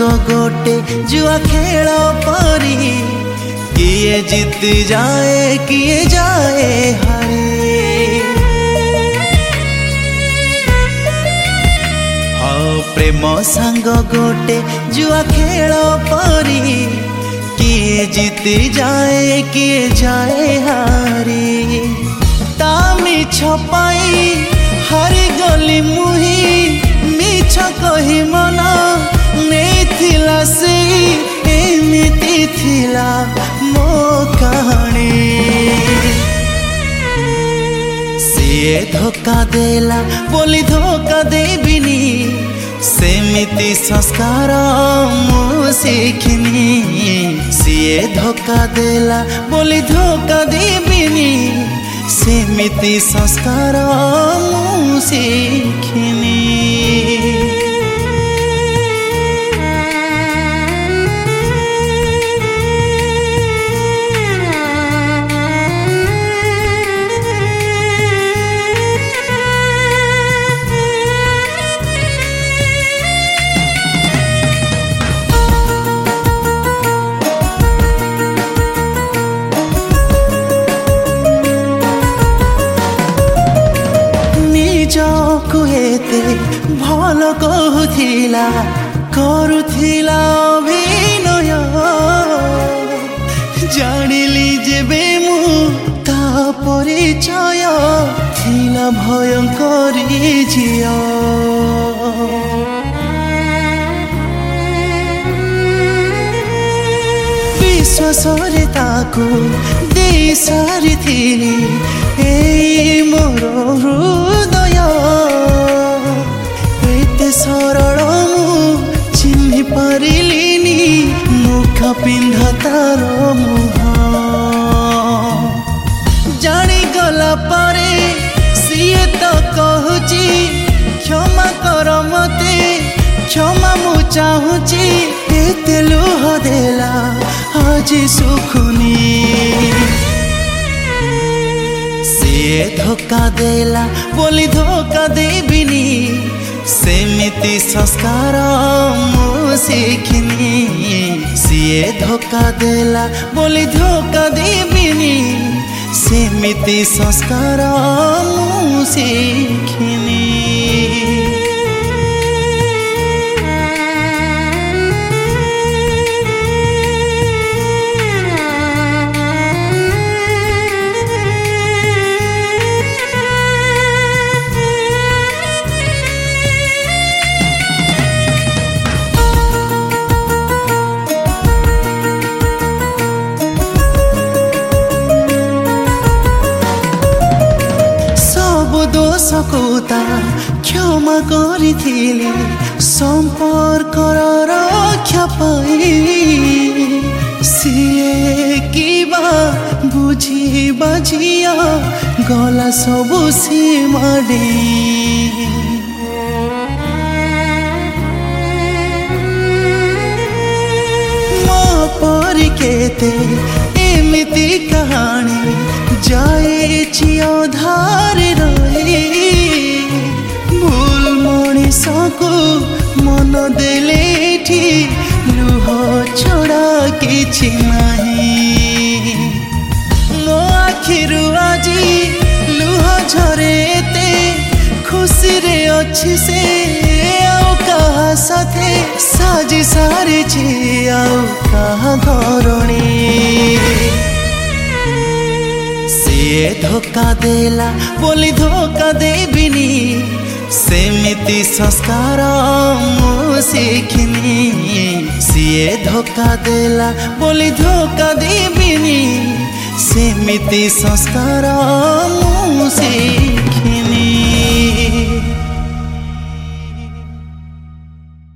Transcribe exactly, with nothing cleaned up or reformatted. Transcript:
गोटे जुआ खेल परी किए जीत जाए किए जाए हारे। हाँ प्रेम सांग गोटे जुआ खेल परी किए जीत जाए किए जाए हारे। ता मिछ पाई हारी गली मुही मिछ कही मन नहीं थिला से एमिति थिला मो कहानी। सीए धोखा देला बोली धोखा देबिनी सेमिति संस्कार मु शिखिनी। सीए धोखा देला बोली धोखा देबिनी सेमिति संस्कार मु शिखिनी। एते भल कहूला करुला अभिनय जानिली जेबे मु ता परिचय थिला भयंकरी झिया। विश्वासरे ताकू दे सारी थिली ए मोर हृदय एते सरल मु चिन्हि पारिलिनी मुख पिंधा तार मुह। जानी गला परे सीए तो कहूची क्षमा कर मते क्षमा मु चाहूची एते लुह देला आज सुखुनी। सीए धोखा देला बोली धोखा देबिनी सेमिति संस्कार मु शिखिनी। सीए धोखा देला बोली धोखा देबिनी सेमिति संस्कार मु शिखिनी। दोषकता क्षमा करिथिली संपर्क रक्षा पाई। सीए किबा बुझी बाजिया गला सबु सीमा दे। मो परी केते एमिति कहानी जाएछि अधार रही। भूल मनीषको मन देले लुह छड़ा किछि नाही। मो आखिरु आजी लुह झरेते खुशी रे अच्छी से आउ कहा साथे साजी सारी छी आउ कहा घरणी। सीए धोखा देला बोली धोखा देबिनी सेमिति संस्कार मु शिखिनी। सीए धोखा देला बोली धोखा देबिनी सेमिति संस्कार मु शिखिनी।